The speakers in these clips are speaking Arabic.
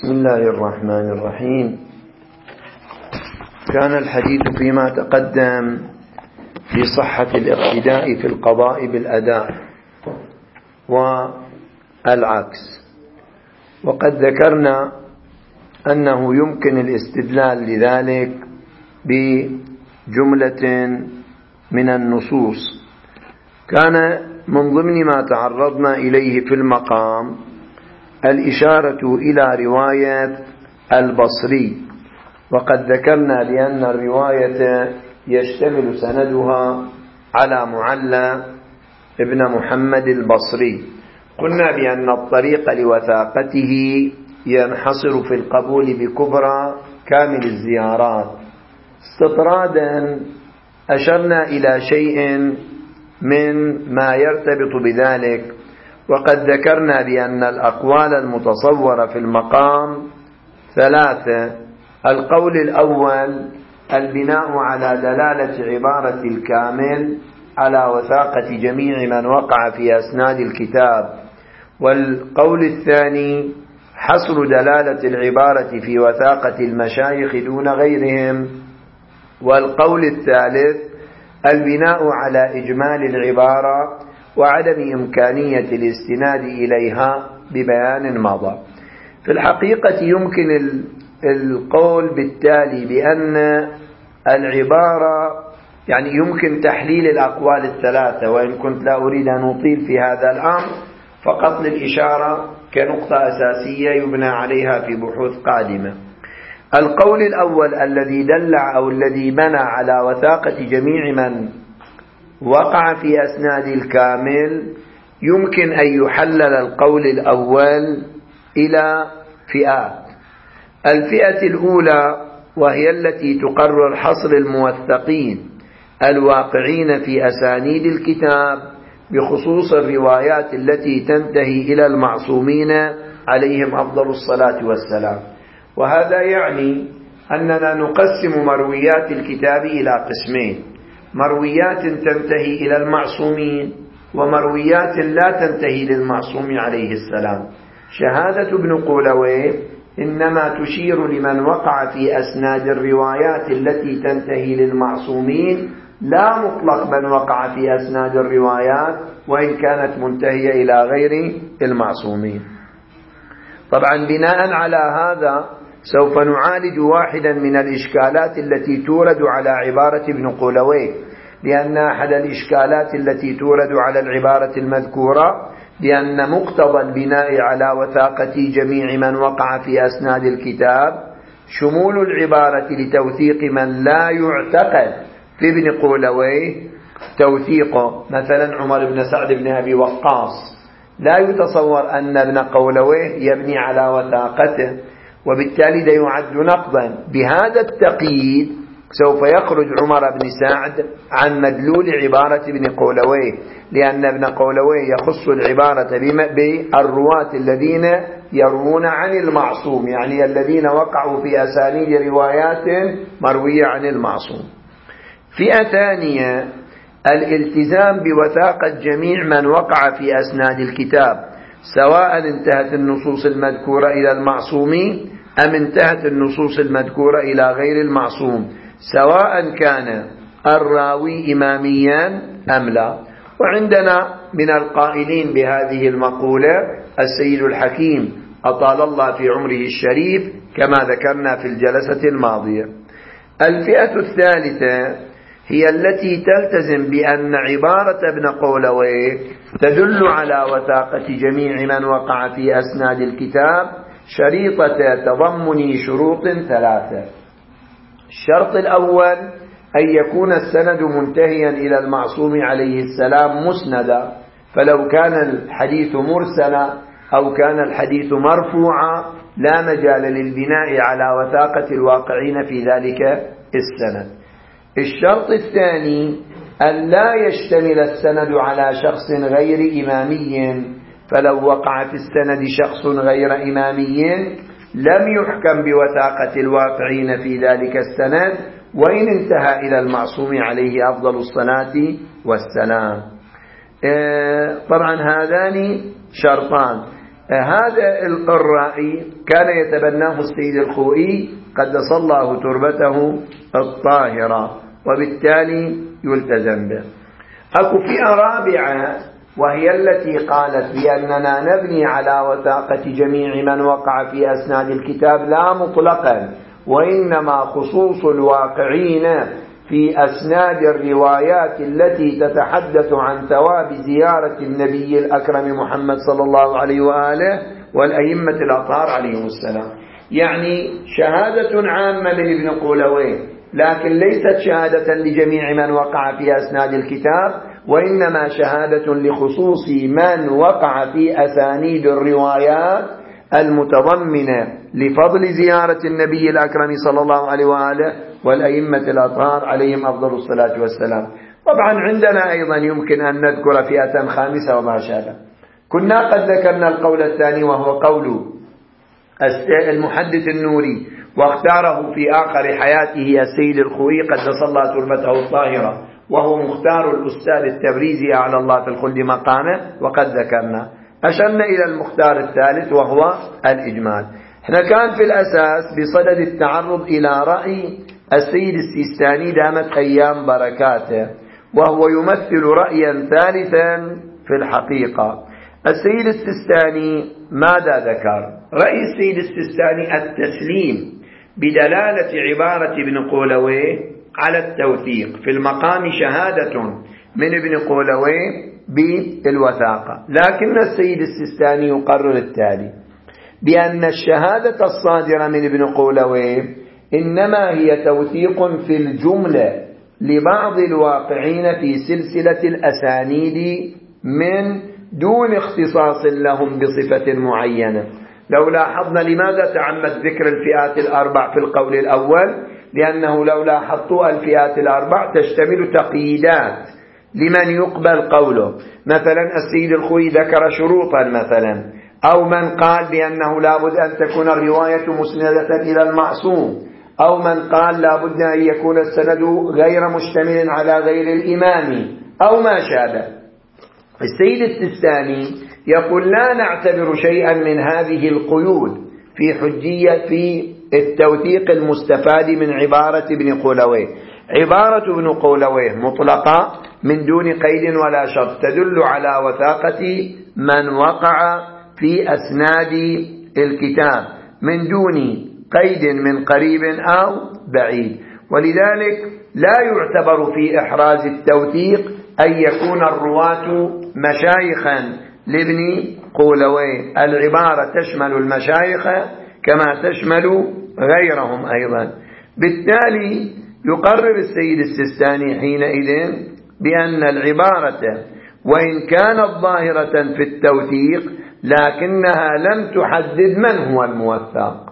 بسم الله الرحمن الرحيم. كان الحديث فيما تقدم في صحة الاقتداء في القضاء بالأداء والعكس، وقد ذكرنا أنه يمكن الاستدلال لذلك بجملة من النصوص. كان من ضمن ما تعرضنا إليه في المقام الإشارة إلى رواية البصري، وقد ذكرنا بأن الرواية يشتمل سندها على معلى ابن محمد البصري. قلنا بأن الطريق لوثاقته ينحصر في القبول بكبرى كامل الزيارات. استطرادا أشرنا إلى شيء من ما يرتبط بذلك، وقد ذكرنا بأن الأقوال المتصورة في المقام ثلاثة. القول الأول البناء على دلالة عبارة الكامل على وثاقة جميع من وقع في أسناد الكتاب، والقول الثاني حصر دلالة العبارة في وثاقة المشايخ دون غيرهم، والقول الثالث البناء على إجمال العبارة وعدم إمكانية الاستناد إليها ببيان مضى. في الحقيقة يمكن القول بالتالي بأن العبارة يمكن تحليل الأقوال الثلاثة، وإن كنت لا أريد أن أطيل في هذا الأمر، فقط للإشارة كنقطة أساسية يبنى عليها في بحوث قادمة. القول الأول الذي دل أو الذي بنى على وثاقة جميع من وقع في أسناد الكامل، يمكن أن يحلل القول الأول إلى فئات. الفئة الأولى وهي التي تقرر حصر الموثقين الواقعين في أسانيد الكتاب بخصوص الروايات التي تنتهي إلى المعصومين عليهم أفضل الصلاة والسلام. وهذا يعني أننا نقسم مرويات الكتاب إلى قسمين: مرويات تنتهي إلى المعصومين، ومرويات لا تنتهي للمعصوم عليه السلام. شهادة ابن قولويه إنما تشير لمن وقع في أسناد الروايات التي تنتهي للمعصومين، لا مطلق من وقع في أسناد الروايات وإن كانت منتهية إلى غير المعصومين. طبعا بناء على هذا سوف نعالج واحدا من الإشكالات التي تورد على عبارة ابن قولويه، لأن أحد الإشكالات التي تورد على العبارة المذكورة بأن مقتضى البناء على وثاقة جميع من وقع في أسناد الكتاب شمول العبارة لتوثيق من لا يعتقد في ابن قولويه توثيقه، مثلا عمر بن سعد بن أبي وقاص لا يتصور أن ابن قولويه يبني على وثاقته، وبالتالي ده يعد نقضا. بهذا التقييد سوف يخرج عمر بن سعد عن مدلول عبارة ابن قولويه، لأن ابن قولويه يخص العبارة بالرواة الذين يروون عن المعصوم، يعني الذين وقعوا في أسانيد روايات مروية عن المعصوم. فئة ثانية الالتزام بوثاقة جميع من وقع في أسناد الكتاب، سواء انتهت النصوص المذكورة إلى المعصومين أم انتهت النصوص المذكورة إلى غير المعصوم، سواء كان الراوي إماميا أم لا. وعندنا من القائلين بهذه المقولة السيد الحكيم أطال الله في عمره الشريف، كما ذكرنا في الجلسة الماضية. الفئة الثالثة هي التي تلتزم بأن عبارة ابن قولويه تدل على وثاقة جميع من وقع في أسناد الكتاب شريطة تضمن شروط ثلاثة. الشرط الأول أن يكون السند منتهيا إلى المعصوم عليه السلام مسندا، فلو كان الحديث مرسلا أو كان الحديث مرفوعا لا مجال للبناء على وثاقة الواقعين في ذلك السند. الشرط الثاني أن لا يشتمل السند على شخص غير إمامي، فلو وقع في السند شخص غير إمامي لم يحكم بوثاقة الواقعين في ذلك السند وإن انتهى إلى المعصوم عليه أفضل الصلاة والسلام. طبعا هذان شرطان. هذا الرأي كان يتبناه السيد الخوئي قدس الله تربته الطاهرة، وبالتالي يلتزم به. أكو فئة رابعة وهي التي قالت بأننا نبني على وثاقة جميع من وقع في أسناد الكتاب لا مطلقا، وإنما خصوص الواقعين في أسناد الروايات التي تتحدث عن ثواب زيارة النبي الأكرم محمد صلى الله عليه وآله والأئمة الأطهار عليهم السلام. يعني شهادة عامة من ابن قولويه، لكن ليست شهادة لجميع من وقع في أسناد الكتاب، وإنما شهادة لخصوص من وقع في أسانيد الروايات المتضمنة لفضل زيارة النبي الأكرم صلى الله عليه وآله والأئمة الأطهار عليهم أفضل الصلاة والسلام. طبعا عندنا أيضا يمكن أن نذكر فئة خامسة وما شابه. كنا قد ذكرنا القول الثاني وهو قول المحدث النوري، واختاره في آخر حياته السيد الخوئي قدس الله تربته الطاهرة، وهو مختار الأستاذ التبريزي أعلى الله في الخلد مقامه، وقد ذكرنا أشرنا إلى المختار الثالث وهو الإجمال. احنا كان في الأساس بصدد التعرض إلى رأي السيد السيستاني دامت أيام بركاته، وهو يمثل رأيا ثالثا في الحقيقة. السيد السيستاني ماذا ذكر؟ رأي السيد السيستاني التسليم بدلالة عبارة ابن قولويه على التوثيق في المقام شهادة من ابن قولويه بالوثاقة، لكن السيد السيستاني يقرر التالي: بأن الشهادة الصادرة من ابن قولويه إنما هي توثيق في الجملة لبعض الواقعين في سلسلة الأسانيد من دون اختصاص لهم بصفة معينة. لو لاحظنا لماذا تعمد ذكر الفئات الأربع في القول الأول؟ لأنه لو لاحظتوا الفئات الأربع تشتمل تقييدات لمن يقبل قوله. مثلا السيد الخوئي ذكر شروطا مثلا، أو من قال بأنه لابد أن تكون الرواية مسندة إلى المعصوم، أو من قال لابد أن يكون السند غير مشتمل على غير الإمام، أو ما شابه. السيد السيستاني يقول لا نعتبر شيئا من هذه القيود في حجية في التوثيق المستفاد من عبارة ابن قولويه. عبارة ابن قولويه مطلقة من دون قيد ولا شرط، تدل على وثاقة من وقع في أسناد الكتاب من دون قيد من قريب أو بعيد، ولذلك لا يعتبر في إحراز التوثيق أن يكون الرواة مشايخا لابن قولويه. العبارة تشمل المشايخ كما تشمل غيرهم أيضا. بالتالي يقرر السيد السيستاني حينئذ بأن العبارة وإن كانت ظاهرة في التوثيق لكنها لم تحدد من هو الموثق.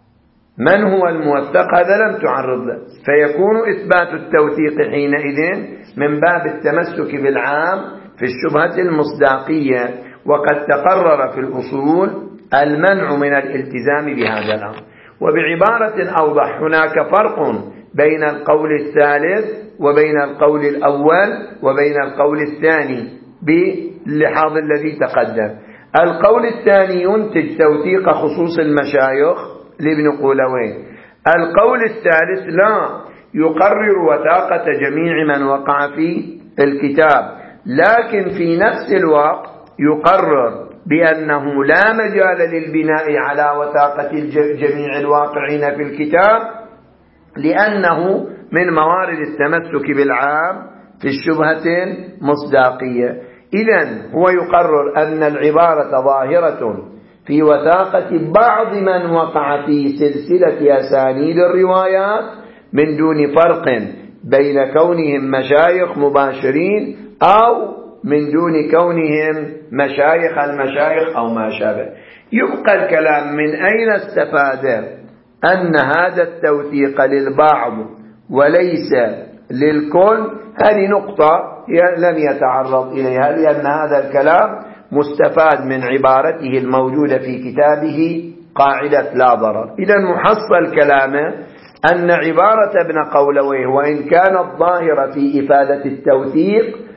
من هو الموثق هذا لم تعرض له، فيكون إثبات التوثيق حينئذ من باب التمسك بالعام في الشبهة المصداقية، وقد تقرر في الأصول المنع من الالتزام بهذا الأمر. وبعبارة أوضح، هناك فرق بين القول الثالث وبين القول الأول وبين القول الثاني باللحاظ الذي تقدم. القول الثاني ينتج توثيق خصوص المشايخ لابن قولويه. القول الثالث لا، يقرر وثاقة جميع من وقع في الكتاب، لكن في نفس الوقت يقرر بأنه لا مجال للبناء على وثاقة جميع الواقعين في الكتاب، لأنه من موارد التمسك بالعام في الشبهة المصداقية. إذن هو يقرر أن العبارة ظاهرة في وثاقة بعض من وقع في سلسلة أسانيد الروايات من دون فرق بين كونهم مشايخ مباشرين أو من دون كونهم مشايخ المشايخ أو ما شابه. يبقى الكلام من أين استفاد أن هذا التوثيق للبعض وليس للكل؟ هذه نقطة لم يتعرض إليها، لأن هذا الكلام مستفاد من عبارته الموجودة في كتابه قاعدة لا ضرر. إذا محصل كلامه أن عبارة ابن قولويه وإن كانت ظاهرة في إفادة التوثيق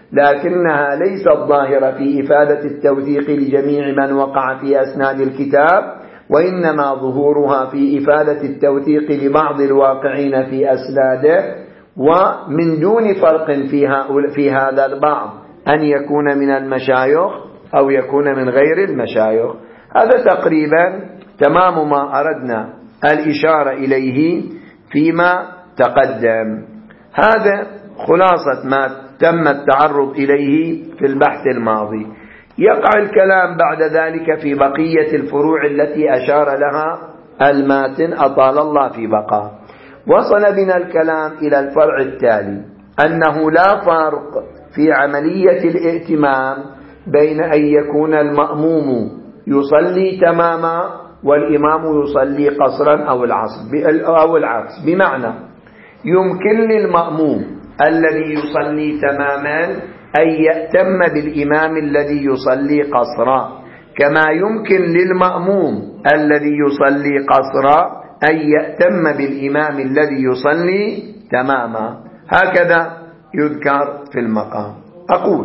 لكنها ليست ظاهرة في إفادة التوثيق لجميع من وقع في أسناد الكتاب، وإنما ظهورها في إفادة التوثيق لبعض الواقعين في أسناده، ومن دون فرق في هذا البعض أن يكون من المشايخ أو يكون من غير المشايخ. هذا تقريبا تمام ما أردنا الإشارة إليه فيما تقدم. هذا خلاصة ما تم التعرض إليه في البحث الماضي. يقع الكلام بعد ذلك في بقية الفروع التي أشار لها الماتن أطال الله في بقاه. وصل بنا الكلام إلى الفرع التالي، أنه لا فرق في عملية الائتمام بين أن يكون المأموم يصلي تماما والإمام يصلي قصرا أو العكس. بمعنى يمكن للمأموم الذي يصلي تماما أن يأتم بالإمام الذي يصلي قصرا، كما يمكن للمأموم الذي يصلي قصرا أن يأتم بالإمام الذي يصلي تماما. هكذا يذكر في المقام. أقول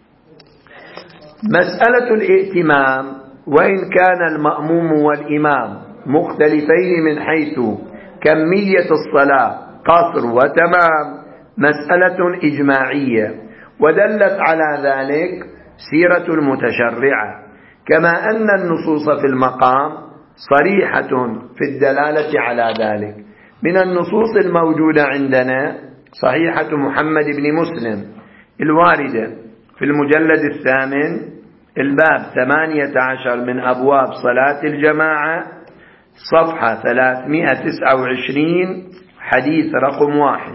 مسألة الائتمام وإن كان المأموم والإمام مختلفين من حيث كمية الصلاة قصر وتمام مسألة إجماعية، ودلت على ذلك سيرة المتشرعة، كما أن النصوص في المقام صريحة في الدلالة على ذلك. من النصوص الموجودة عندنا صحيحة محمد بن مسلم الواردة في المجلد 8 الباب 18 من أبواب صلاة الجماعة صفحة 329 حديث رقم 1.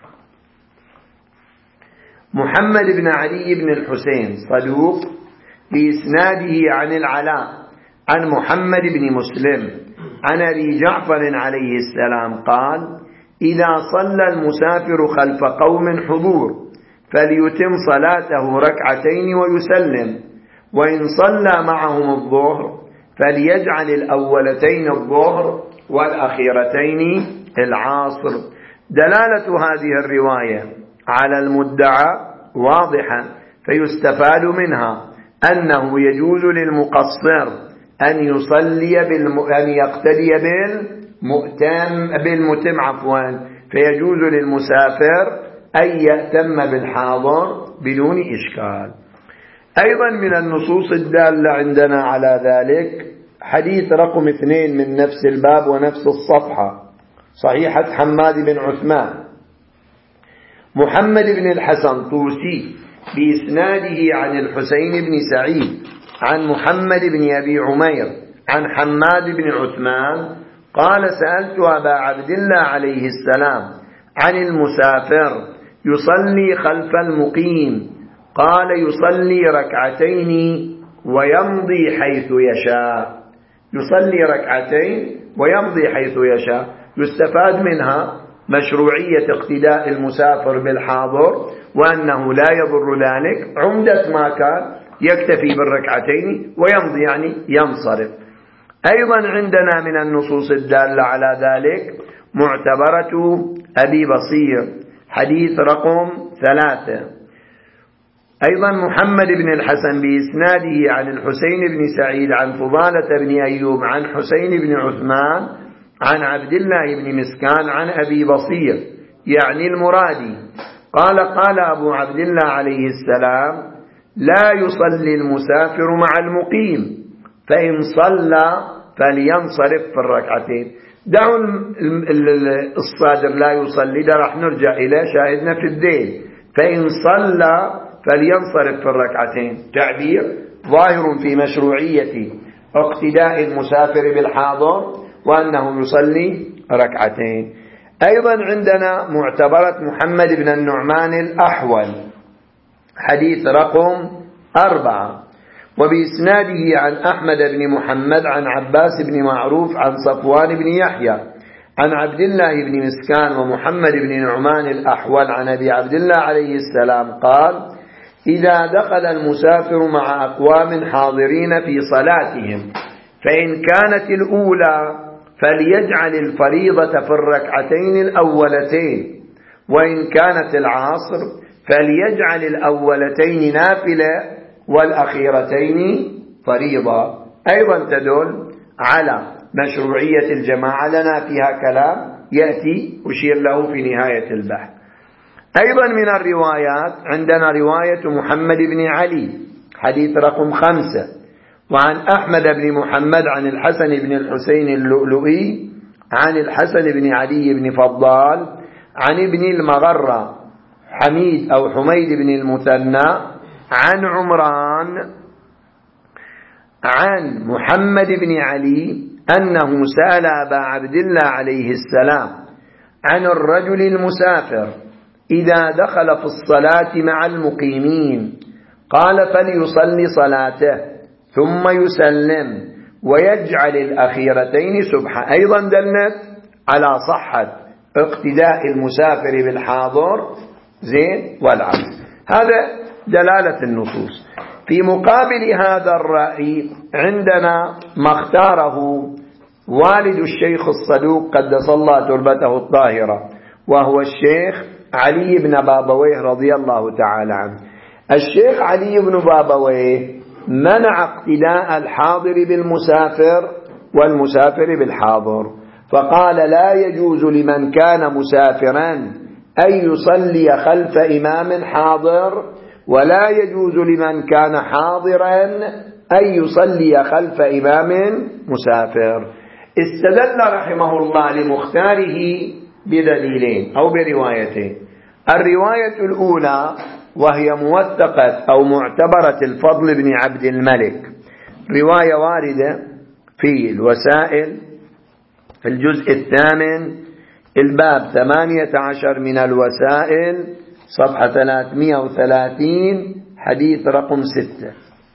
محمد بن علي بن الحسين صدوق بإسناده عن العلاء عن محمد بن مسلم عن أبي جعفر عليه السلام قال: إذا صلى المسافر خلف قوم حضور فليتم صلاته ركعتين ويسلم، وإن صلى معهم الظهر فليجعل الأولتين الظهر والأخيرتين العصر. دلالة هذه الرواية على المدعى واضحة، فيستفاد منها أنه يجوز للمقصر أن يصلي أن يقتدي بالمتم فيجوز للمسافر أن يأتم بالحاضر بدون إشكال. أيضا من النصوص الدالة عندنا على ذلك حديث رقم 2 من نفس الباب ونفس الصفحة، صحيحة حماد بن عثمان محمد بن الحسن طوسي بإسناده عن الحسين بن سعيد عن محمد بن أبي عمير عن حماد بن عثمان قال: سألت أبا عبد الله عليه السلام عن المسافر يصلي خلف المقيم، قال: يصلي ركعتين ويمضي حيث يشاء. يصلي ركعتين ويمضي حيث يشاء. يستفاد منها مشروعية اقتداء المسافر بالحاضر، وأنه لا يضر ذلك. عمدة ما كان يكتفي بالركعتين ويمضي يعني ينصرف. أيضا عندنا من النصوص الدالة على ذلك معتبرة أبي بصير حديث رقم 3. أيضا محمد بن الحسن بإسناده عن الحسين بن سعيد عن فضالة بن أيوب عن حسين بن عثمان عن عبد الله بن مسكان عن أبي بصير يعني المرادي قال: قال أبو عبد الله عليه السلام: لا يصلي المسافر مع المقيم، فإن صلى فلينصرف في الركعتين. دعوا الصادر لا يصلي، ده راح نرجع إلى شاهدنا في الدين. فإن صلى فلينصرف في الركعتين، تعبير ظاهر في مشروعية اقتداء المسافر بالحاضر وأنه يصلي ركعتين. أيضا عندنا معتبرة محمد بن النعمان الأحول حديث رقم 4 وبإسناده عن أحمد بن محمد عن عباس بن معروف عن صفوان بن يحيى عن عبد الله بن مسكان ومحمد بن نعمان الأحول عن أبي عبد الله عليه السلام قال: إذا دخل المسافر مع أقوام حاضرين في صلاتهم فإن كانت الأولى فليجعل الفريضة في الركعتين الأولتين، وإن كانت العصر فليجعل الأولتين نافلة والأخيرتين فريضة. أيضا تدل على مشروعية الجماعة، لنا فيها كلام يأتي أشير له في نهاية البحث. أيضا من الروايات عندنا رواية محمد بن علي حديث رقم 5، وعن أحمد بن محمد عن الحسن بن الحسين اللؤلؤي عن الحسن بن علي بن فضال عن ابن المغرة حميد أو حميد بن المثنى عن عمران عن محمد بن علي أنه سأل أبا عبد الله عليه السلام عن الرجل المسافر إذا دخل في الصلاة مع المقيمين، قال فليصلي صلاته ثم يسلم ويجعل الأخيرتين سبحة. أيضا دلت على صحة اقتداء المسافر بالحاضر زين والعكس. هذا دلالة النصوص. في مقابل هذا الرأي عندنا ما اختاره والد الشيخ الصدوق قدس الله تربته الطاهرة، وهو الشيخ علي بن بابويه رضي الله تعالى عنه. الشيخ علي بن بابويه منع اقتداء الحاضر بالمسافر والمسافر بالحاضر، فقال لا يجوز لمن كان مسافرا أن يصلي خلف إمام حاضر، ولا يجوز لمن كان حاضرا أن يصلي خلف إمام مسافر. استدل رحمه الله لمختاره بدليلين أو بروايتين. الرواية الأولى وهي موثقة أو معتبرة الفضل بن عبد الملك، رواية واردة في الوسائل في الجزء 8 الباب 18 من الوسائل صفحة 330 حديث رقم 6.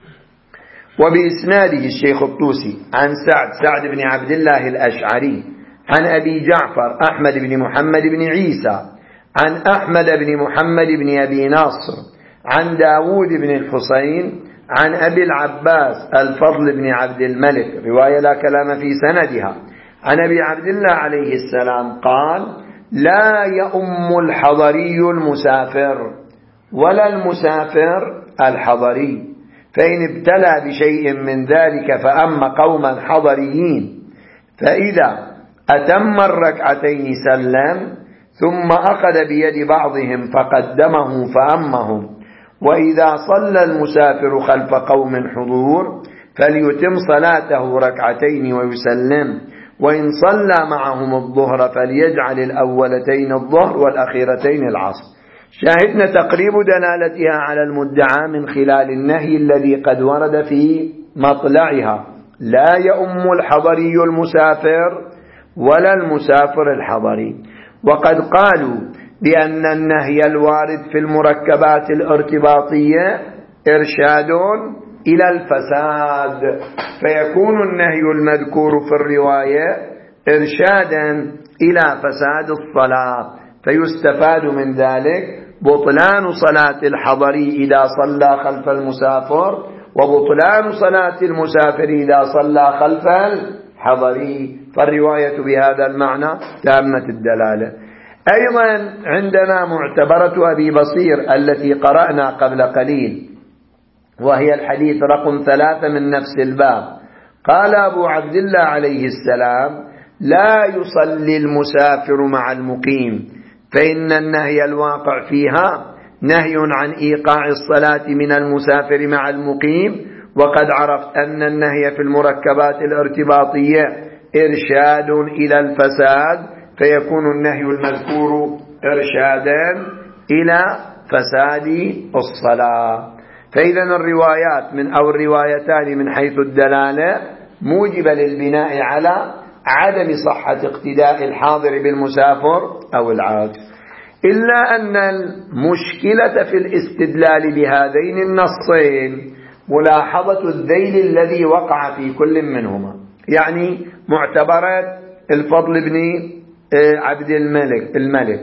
وبإسناده الشيخ الطوسي عن سعد بن عبد الله الأشعري عن أبي جعفر أحمد بن محمد بن عيسى عن أحمد بن محمد بن أبي ناصر عن داود بن الحسين عن أبي العباس الفضل بن عبد الملك، رواية لا كلام في سندها، عن أبي عبد الله عليه السلام قال لا يؤم الحضري المسافر ولا المسافر الحضري، فإن ابتلى بشيء من ذلك فأم قوما حضريين، فإذا أتم الركعتين سلم ثم أخذ بيد بعضهم فقدمه فأمهم، وإذا صلى المسافر خلف قوم حضور فليتم صلاته ركعتين ويسلم، وإن صلى معهم الظهر فليجعل الأولتين الظهر والأخيرتين العصر. شاهدنا تقريب دلالتها على المدعى من خلال النهي الذي قد ورد في مطلعها لا يؤم الحضري المسافر ولا المسافر الحضري. وقد قالوا بأن النهي الوارد في المركبات الارتباطية إرشاد إلى الفساد، فيكون النهي المذكور في الرواية إرشادا إلى فساد الصلاة، فيستفاد من ذلك بطلان صلاة الحضري إذا صلى خلف المسافر، وبطلان صلاة المسافر إذا صلى خلف الحضري، فالرواية بهذا المعنى تامة الدلالة. أيضا عندنا معتبرة أبي بصير التي قرأنا قبل قليل، وهي الحديث رقم 3 من نفس الباب. قال أبو عبد الله عليه السلام لا يصلي المسافر مع المقيم، فإن النهي الواقع فيها نهي عن إيقاع الصلاة من المسافر مع المقيم، وقد عرفت أن النهي في المركبات الارتباطية إرشاد إلى الفساد، فيكون النهي المذكور إرشادا إلى فساد الصلاة. فإذا الروايات أو الروايتان من حيث الدلالة موجبة للبناء على عدم صحة اقتداء الحاضر بالمسافر أو العكس، إلا أن المشكلة في الاستدلال بهذين النصين ملاحظة الذيل الذي وقع في كل منهما، يعني معتبرات الفضل بن عبد الملك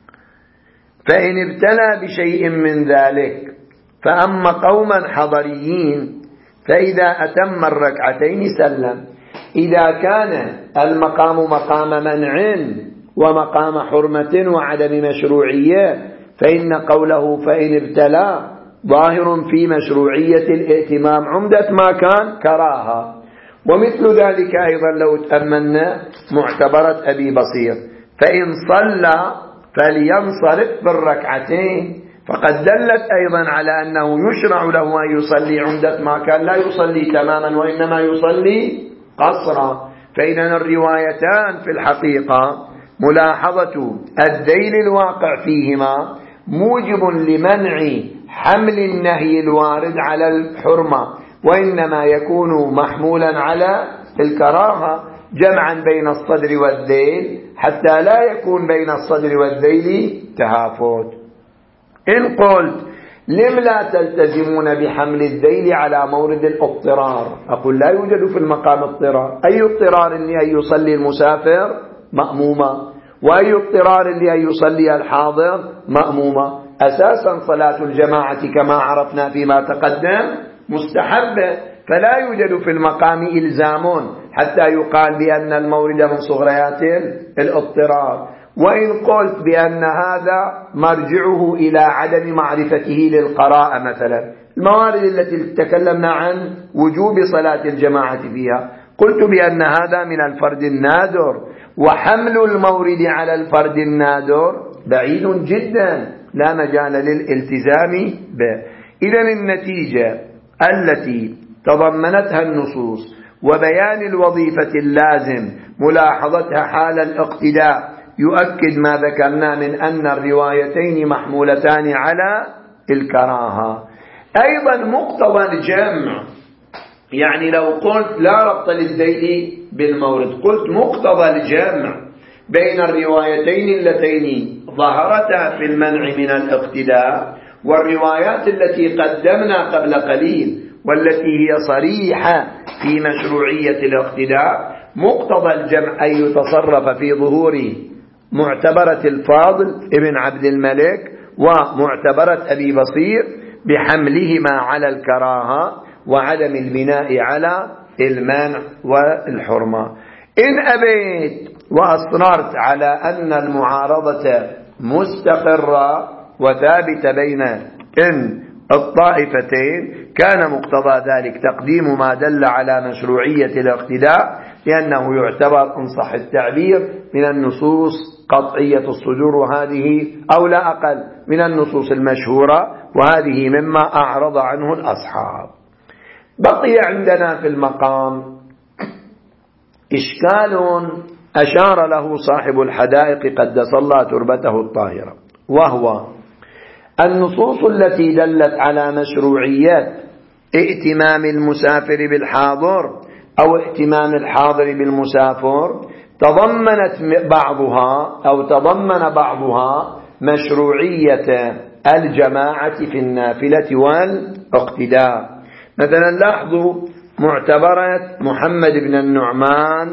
فإن ابتلى بشيء من ذلك فأما قوما حضريين فإذا أتم الركعتين سلم. إذا كان المقام مقام منع ومقام حرمة وعدم مشروعية فإن قوله فإن ابتلى ظاهر في مشروعية الائتمام عمدة ما كان كراهة. ومثل ذلك أيضا لو تأملنا معتبرة أبي بصير فإن صلى فلينصرف بالركعتين، فقد دلت أيضا على أنه يشرع له أن يصلي عمدة ما كان لا يصلي تماما وإنما يصلي قصرا. فإذا الروايتان في الحقيقة ملاحظة الذيل الواقع فيهما موجب لمنع حمل النهي الوارد على الحرمة، وإنما يكون محمولا على الكراهة جمعا بين الصدر والذيل حتى لا يكون بين الصدر والذيل تهافت. إن قلت لم لا تلتزمون بحمل الذيل على مورد الاضطرار؟ أقول لا يوجد في المقام اضطرار. أي اضطرار لأن يصلي المسافر؟ مأمومة. وأي اضطرار لأن يصلي الحاضر؟ مأمومة. أساسا صلاة الجماعة كما عرفنا فيما تقدم مستحبة، فلا يوجد في المقام إلزام حتى يقال بأن المورد من صغريات الاضطرار. وإن قلت بأن هذا مرجعه إلى عدم معرفته للقراءة مثلا، الموارد التي تكلمنا عن وجوب صلاة الجماعة فيها، قلت بأن هذا من الفرد النادر، وحمل المورد على الفرد النادر بعيد جدا لا مجال للالتزام به. إذن النتيجة التي تضمنتها النصوص وبيان الوظيفة اللازم ملاحظتها حال الاقتداء يؤكد ما ذكرنا من أن الروايتين محمولتان على الكراهة. أيضا مقتضى الجمع، يعني لو قلت لا ربط للذيل بالمورد، قلت مقتضى الجمع بين الروايتين اللتين ظهرتا في المنع من الاقتداء والروايات التي قدمنا قبل قليل والتي هي صريحة في مشروعية الاقتداء، مقتضى الجمع أن يتصرف في ظهور معتبرة الفاضل ابن عبد الملك ومعتبرة أبي بصير بحملهما على الكراهة وعدم البناء على المنع والحرمة. إن أبيت وأصررت على أن المعارضة مستقرة وثابتة بين الطائفتين، كان مقتضى ذلك تقديم ما دل على مشروعية الاقتداء، لأنه يعتبر إن صح التعبير من النصوص قطعية الصدور، وهذه أو لا أقل من النصوص المشهورة، وهذه مما أعرض عنه الأصحاب. بقي عندنا في المقام إشكال أشار له صاحب الحدائق قدس الله تربته الطاهرة، وهو النصوص التي دلت على مشروعية ائتمام المسافر بالحاضر أو ائتمام الحاضر بالمسافر تضمن بعضها مشروعية الجماعة في النافلة والاقتداء. مثلا لاحظوا معتبرة محمد بن النعمان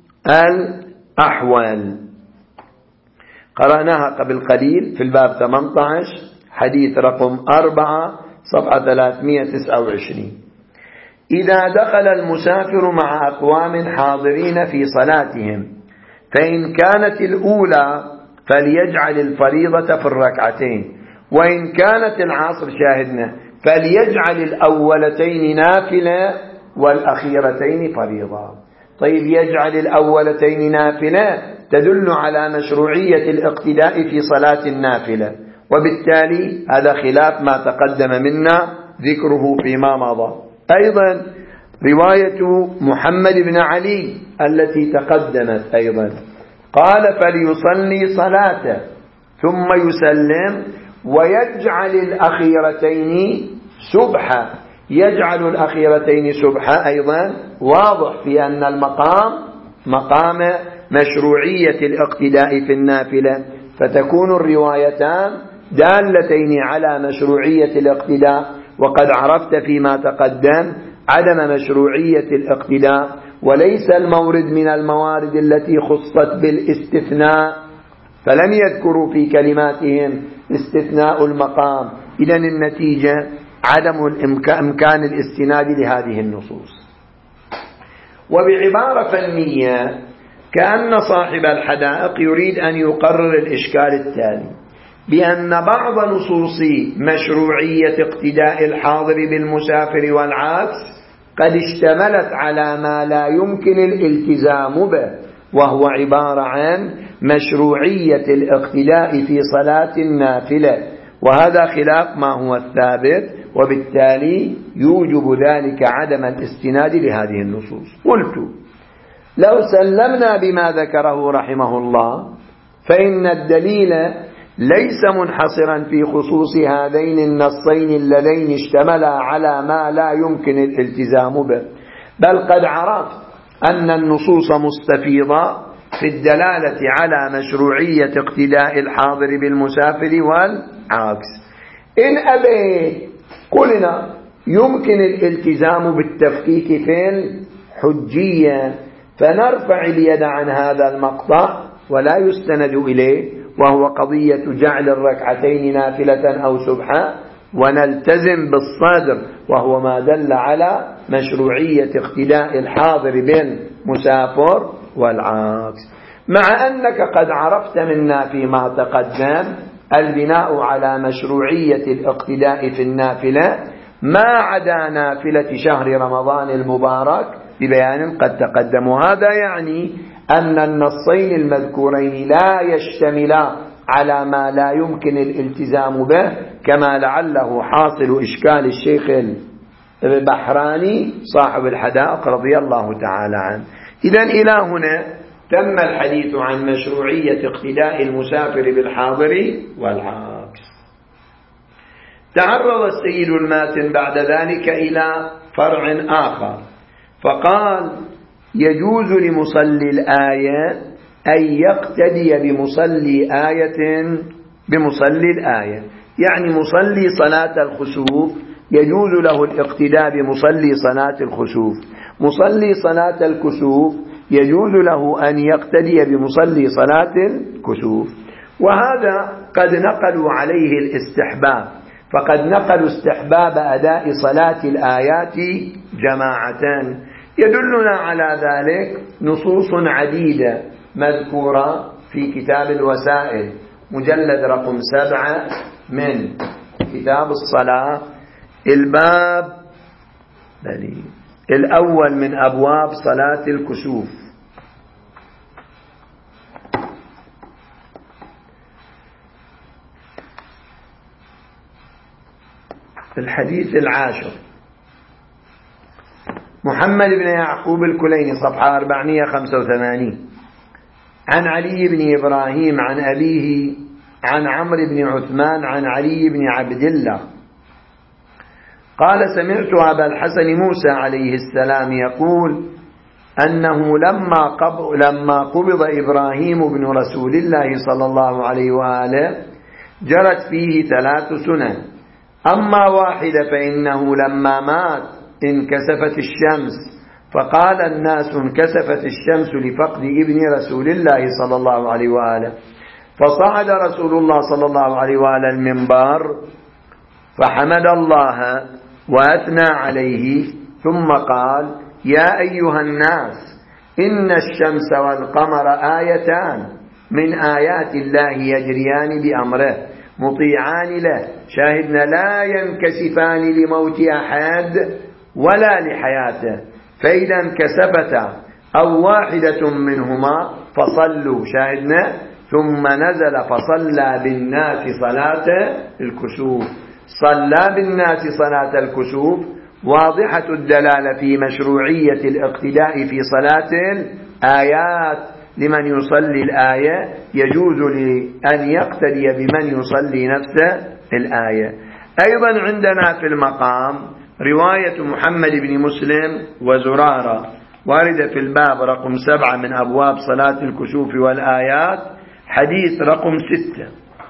الأحول، قرأناها قبل قليل في الباب 18 حديث رقم 4 صفحة 329. إذا دخل المسافر مع أقوام حاضرين في صلاتهم فإن كانت الأولى فليجعل الفريضة في الركعتين، وإن كانت العصر شاهدنا فليجعل الأولتين نافلة والأخيرتين فريضة. طيب يجعل الأولتين نافلة تدل على مشروعية الاقتداء في صلاة النافلة، وبالتالي هذا خلاف ما تقدم منا ذكره فيما مضى. أيضا رواية محمد بن علي التي تقدمت أيضا قال فليصلي صلاته ثم يسلم ويجعل الأخيرتين سبحة. يجعل الأخيرتين سبحة أيضا واضح في أن المقام مقام مشروعية الاقتداء في النافلة، فتكون الروايتان دالتين على مشروعية الاقتداء. وقد عرفت فيما تقدم عدم مشروعية الاقتداء وليس المورد من الموارد التي خصت بالاستثناء، فلم يذكروا في كلماتهم استثناء المقام. إذن النتيجة عدم إمكان الاستناد لهذه النصوص. وبعبارة فنية كأن صاحب الحدائق يريد أن يقرر الإشكال التالي: بأن بعض نصوص مشروعية اقتداء الحاضر بالمسافر والعكس قد اشتملت على ما لا يمكن الالتزام به، وهو عبارة عن مشروعية الاقتداء في صلاة النافلة، وهذا خلاف ما هو الثابت، وبالتالي يوجب ذلك عدم الاستناد لهذه النصوص. قلت: لو سلمنا بما ذكره رحمه الله فإن الدليل ليس منحصرا في خصوص هذين النصين اللذين اشتملا على ما لا يمكن الالتزام به، بل قد عرفت أن النصوص مستفيضة في الدلالة على مشروعية اقتداء الحاضر بالمسافر والعكس. إن أبيت قلنا يمكن الالتزام بالتفكيك في الحجية، فنرفع اليد عن هذا المقطع ولا يستند إليه، وهو قضية جعل الركعتين نافلة أو سبحة، ونلتزم بالصدر، وهو ما دل على مشروعية اقتداء الحاضر بالمسافر والعكس. مع أنك قد عرفت منا فيما تقدم البناء على مشروعية الاقتداء في النافلة ما عدا نافلة شهر رمضان المبارك ببيان قد تقدم، وهذا يعني أن النصين المذكورين لا يشتملا على ما لا يمكن الالتزام به، كما لعله حاصل إشكال الشيخ البحراني صاحب الحدائق رضي الله تعالى عنه. إذن إلى هنا تم الحديث عن مشروعية اقتداء المسافر بالحاضر والعكس. تعرض السيد الماتن بعد ذلك إلى فرع آخر، فقال: يجوز لمصلي الآية أن يقتدي بمصلي الآية، يعني مصلي صلاة الخسوف يجوز له الاقتداء بمصلي صلاة الخسوف، مصلي صلاة الكسوف يجوز له أن يقتدي بمصلي صلاة الكسوف. وهذا قد نقلوا عليه الاستحباب، فقد نقلوا استحباب أداء صلاة الآيات جماعة. يدلنا على ذلك نصوص عديدة مذكورة في كتاب الوسائل مجلد رقم 7 من كتاب الصلاة، الباب الأول من أبواب صلاة الكسوف، الحديث 10، محمد بن يعقوب الكليني صفحة 485، عن علي بن إبراهيم عن أبيه عن عمرو بن عثمان عن علي بن عبد الله قال: سمعت أبا الحسن موسى عليه السلام يقول أنه لما قبض إبراهيم بن رسول الله صلى الله عليه وآله جرت فيه 3 سنن، أما واحدة فإنه لما مات انكسفت الشمس، فقال الناس: انكسفت الشمس لفقد ابن رسول الله صلى الله عليه وآله، فصعد رسول الله صلى الله عليه وآله المنبر فحمد الله وأثنى عليه، ثم قال: يا أيها الناس، إن الشمس والقمر آيتان من آيات الله يجريان بأمره مطيعان له، شاهدنا لا ينكسفان لموت أحد ولا لحياته، فإذا انكسفتا أو واحدة منهما فصلوا، شاهدنا، ثم نزل فصلى بالناس صلاة الكسوف. صلى بالناس صلاة الكسوف واضحة الدلالة في مشروعية الاقتداء في صلاة الآيات، لمن يصلي الآية يجوز أن يقتدي بمن يصلي نفس الآية. أيضا عندنا في المقام رواية محمد بن مسلم وزرارة واردة في الباب رقم 7 من أبواب صلاة الكسوف والآيات، حديث رقم 6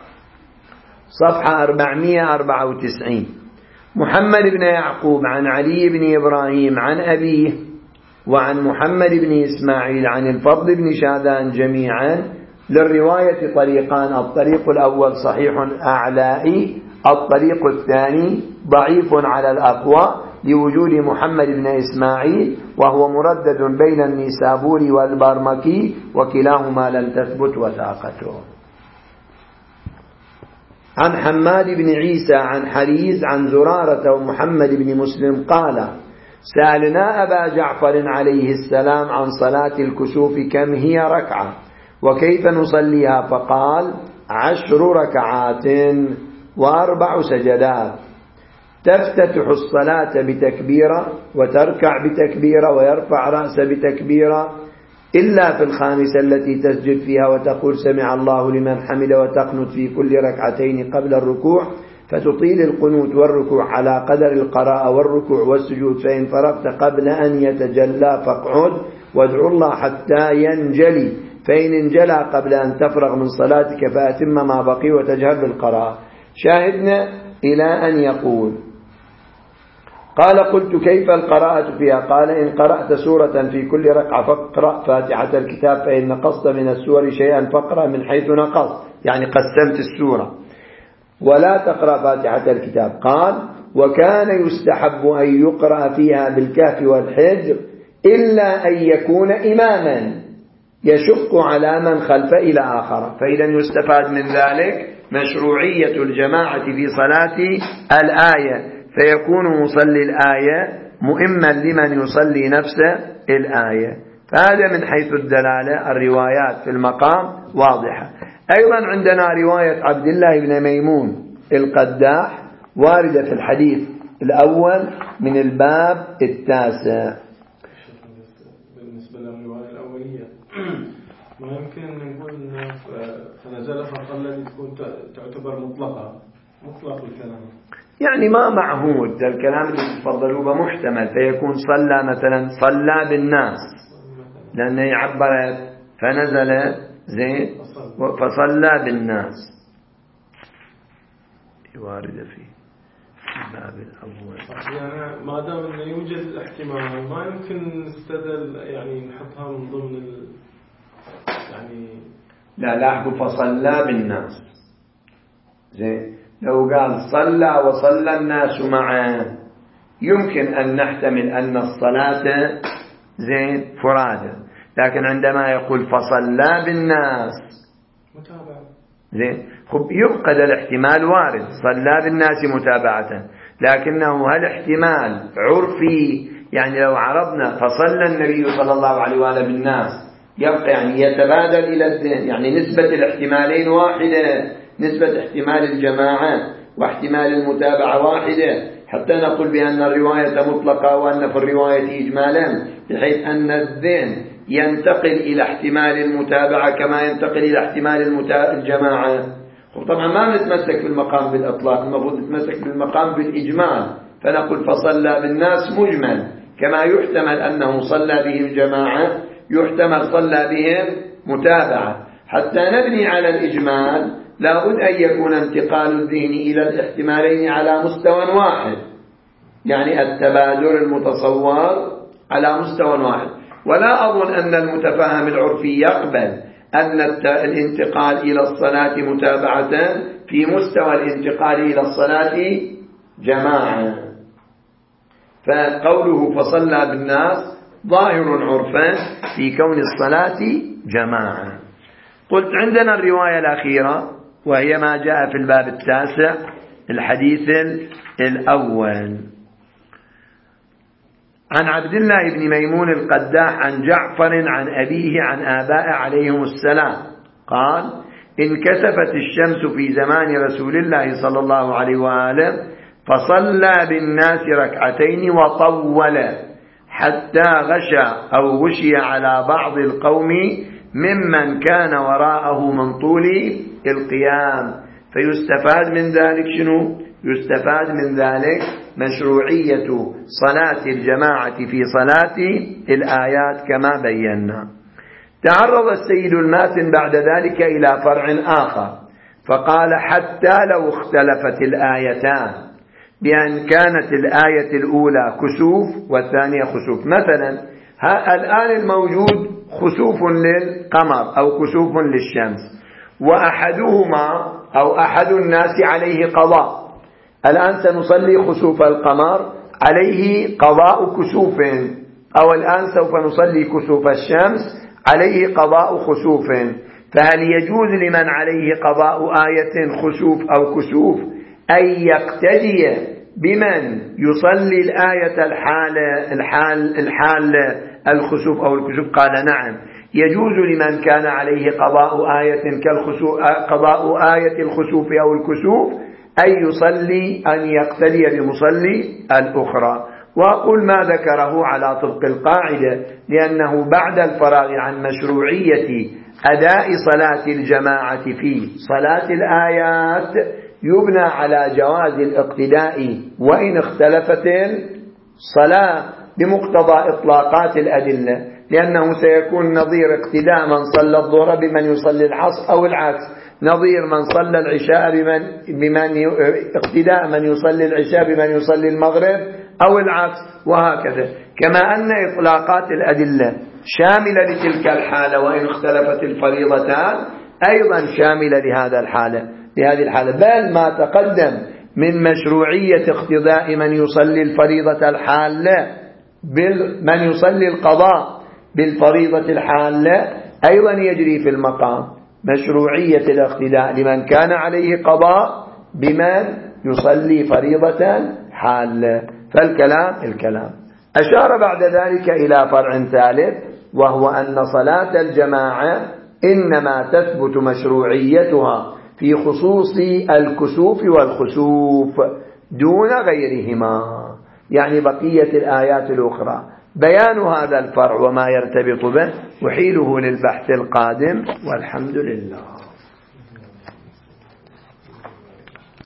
صفحة 494، محمد بن يعقوب عن علي بن إبراهيم عن أبيه وعن محمد بن إسماعيل عن الفضل بن شاذان جميعا، للرواية طريقان: الطريق الأول صحيح أعلائي، الطريق الثاني ضعيف على الأقوى لوجود محمد بن إسماعيل، وهو مردد بين النيسابوري والبرمكي، وكلاهما لم تثبت وثاقته. عن حماد بن عيسى عن حريز عن زرارة ومحمد بن مسلم قال سألنا أبا جعفر عليه السلام عن صلاة الكسوف كم هي ركعة وكيف نصليها، فقال 10 ركعات و4 سجدات، تفتتح الصلاة بتكبيرة وتركع بتكبيرة ويرفع رأسه بتكبيرة، إلا في الخامسة التي تسجد فيها وتقول سمع الله لمن حمد، وتقنت في كل ركعتين قبل الركوع، فتطيل القنوت والركوع على قدر القراءة والركوع والسجود، فإن فرغت قبل أن يتجلى فاقعد وادعو الله حتى ينجلي، فإن انجلى قبل أن تفرغ من صلاتك فأتم ما بقي وتجهر بالقراءة. شاهدنا إلى أن يقول قال قلت كيف القراءة فيها؟ قال إن قرأت سورة في كل ركعة فاقرأ فاتحة الكتاب، فإن نقصت من السور شيئا فاقرأ من حيث نقصت، يعني قسمت السورة، ولا تقرأ فاتحة الكتاب. قال وكان يستحب أن يقرأ فيها بالكهف والحجر إلا أن يكون إماما يشق على من خلف إلى آخر. فإذا يستفاد من ذلك مشروعية الجماعة في صلاة الآية، فيكون مصلي الآية مؤمنا لمن يصلي نفس الآية. فهذا من حيث الدلالة الروايات في المقام واضحة. أيضا عندنا رواية عبد الله بن ميمون القداح واردة في الحديث الأول من الباب 9. بالنسبة للرواية الأولية ما يمكن نقول فنزل فقل تكون تعتبر مطلقة، مطلق الكلام، يعني ما معهود الكلام اللي تفضلوا بمحتمل، فيكون صلى مثلا صلى بالناس، لأنه يعبر فنزل زين فصلى بالناس، وارد فيه الباب الأول. يعني ما دام أنه يوجد احتمال ما يمكن نستدل يعني نحطها من ضمن يعني لا لاحظوا فصلى بالناس زين، لو قال صلى وصلى الناس معه يمكن أن نحتمل أن الصلاة زين فرادة، لكن عندما يقول فصلى بالناس متابعة زين خب يبقى الاحتمال وارد صلى بالناس متابعة، لكنه هل احتمال عرفي؟ يعني لو عرضنا فصلى النبي صلى الله عليه وآله بالناس يبقى يعني يتبادل إلى الذهن، يعني نسبة الاحتمالين واحدة، نسبة احتمال الجماعة واحتمال المتابعة واحدة، حتى نقول بأن الرواية مطلقة وأن في الرواية إجمالا، بحيث أن الذهن ينتقل إلى احتمال المتابعة كما ينتقل إلى احتمال الجماعة. طبعا ما نتمسك بالمقام بالإطلاق، المفروض نتمسك بالمقام بالإجمال، فنقول فصلى بالناس مجمل، كما يحتمل أنه صلى بهم جماعة يحتمل صلى بهم متابعة. حتى نبني على الإجمال لابد أن يكون انتقال الذهن إلى الاحتمالين على مستوى واحد، يعني التبادل المتصور على مستوى واحد. ولا أظن أن المتفاهم العرفي يقبل أن الانتقال إلى الصلاة متابعة في مستوى الانتقال إلى الصلاة جماعة. فقوله فصلى بالناس ظاهر عرفا في كون الصلاة جماعة. قلت عندنا الرواية الأخيرة وهي ما جاء في الباب 9 الحديث الأول عن عبد الله بن ميمون القداح عن جعفر عن أبيه عن آباء عليهم السلام قال انكسفت الشمس في زمان رسول الله صلى الله عليه وآله فصلى بالناس ركعتين وطول حتى غشى أو غشي على بعض القوم ممن كان وراءه من طول القيام. فيستفاد من ذلك شنو؟ يستفاد من ذلك مشروعية صلاة الجماعة في صلاة الآيات كما بينا. تعرض السيد الماتن بعد ذلك إلى فرع آخر فقال حتى لو اختلفت الآيتان بأن كانت الآية الأولى كسوف والثانية خسوف، مثلا الآن الموجود خسوف للقمر أو كسوف للشمس، وأحدهما أو أحد الناس عليه قضاء، الآن سنصلي خسوف القمر عليه قضاء كسوف، أو الآن سوف نصلي كسوف الشمس عليه قضاء خسوف. فهل يجوز لمن عليه قضاء آية خسوف أو كسوف أن يقتدي بمن يصلي الآية الحال الخسوف أو الكسوف؟ قال نعم، يجوز لمن كان عليه قضاء آية قضاء آية الخسوف أو الكسوف أن يقتدي بمصلي الأخرى. وأقول ما ذكره على طبق القاعدة، لأنه بعد الفراغ عن مشروعية أداء صلاة الجماعة في صلاة الآيات يبنى على جواز الاقتداء وإن اختلفت الصلاة بمقتضى إطلاقات الأدلة، لأنه سيكون نظير اقتداء من صلى الظهر بمن يصلي العصر، أو العكس نظير من صلى العشاء بمن اقتداء من يصلي العشاء بمن يصلي المغرب، أو العكس، وهكذا. كما أن إطلاقات الأدلة شاملة لتلك الحالة وإن اختلفت الفريضتان، أيضا شاملة لهذه الحالة. بل ما تقدم من مشروعية اقتداء من يصلي الفريضة الحالة من يصلي القضاء بالفريضة الحالة أيضا يجري في المقام مشروعية الاقتداء لمن كان عليه قضاء بمن يصلي فريضة حالة. فالكلام أشار بعد ذلك إلى فرع ثالث، وهو أن صلاة الجماعة إنما تثبت مشروعيتها في خصوص الكسوف والخسوف دون غيرهما، يعني بقية الآيات الأخرى. بيان هذا الفرع وما يرتبط به أحيله للبحث القادم، والحمد لله.